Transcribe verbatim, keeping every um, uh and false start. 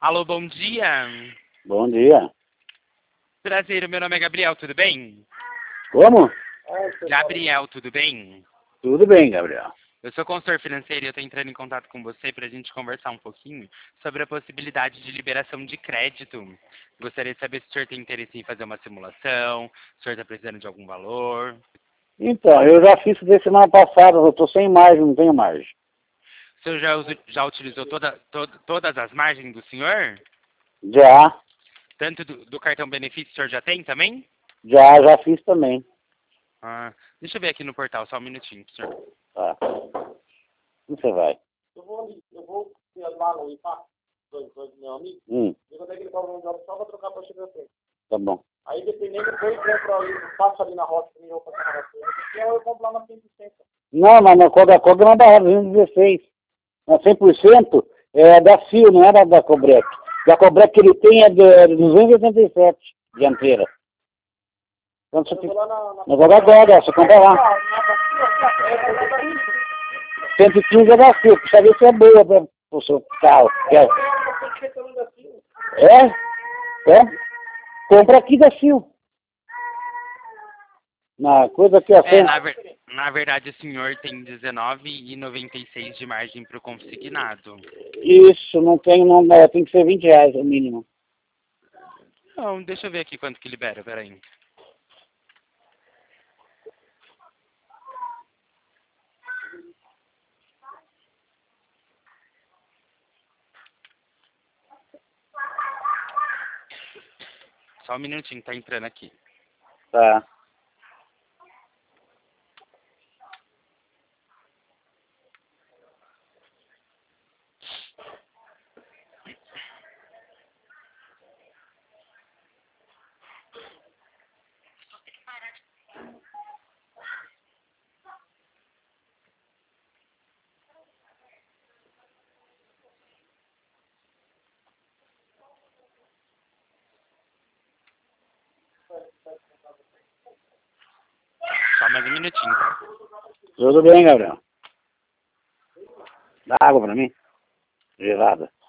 Alô, bom dia. Bom dia. Prazer, meu nome é Gabriel, tudo bem? Como? Gabriel, tudo bem? Tudo bem, Gabriel. Eu sou consultor financeiro e eu estou entrando em contato com você para a gente conversar um pouquinho sobre a possibilidade de liberação de crédito. Gostaria de saber se o senhor tem interesse em fazer uma simulação, se o senhor está precisando de algum valor. Então, eu já fiz isso semana passada, eu estou sem margem, não tenho margem. O senhor já, usa- já utilizou toda, to- todas as margens do senhor? Já, Tanto do, do cartão benefício o senhor já tem também? já, já fiz também. Ah, deixa eu ver aqui no portal, só um minutinho, senhor. Tá. Onde você vai? Eu vou ali, eu vou lá no I P A, do, do meu amigo, Hum, e quando é que ele cobra um job só pra trocar pra chegar frente. tá bom. Aí dependendo, depois eu compro ali, passo ali na rota e eu vou passar na rota. E aí eu compro lá na cem por cento. Não, mas na Coca Coca não dá duzentos e dezesseis. Na cem por cento é da Fio, não é da, da Cobrec. Da Cobrec que ele tem é de duzentos e oitenta e sete, dianteira. Então, você Eu tem... vou lá na... na... Eu vou agora, você compra lá. cento e quinze é da Fio, precisa ver se é boa para o seu carro. É? É? É? Compra aqui da Fio. Na coisa que é É, assim. na, ver- na verdade o senhor tem dezenove e noventa e seis de margem para o consignado. Isso, não tem, não, é, tem que ser vinte reais o mínimo. Não, deixa eu ver aqui quanto que libera, peraí. Só um minutinho, tá entrando aqui. Tá. Só mais um minutinho, tá? Tudo bem, Gabriel. Dá água pra mim? Gelada.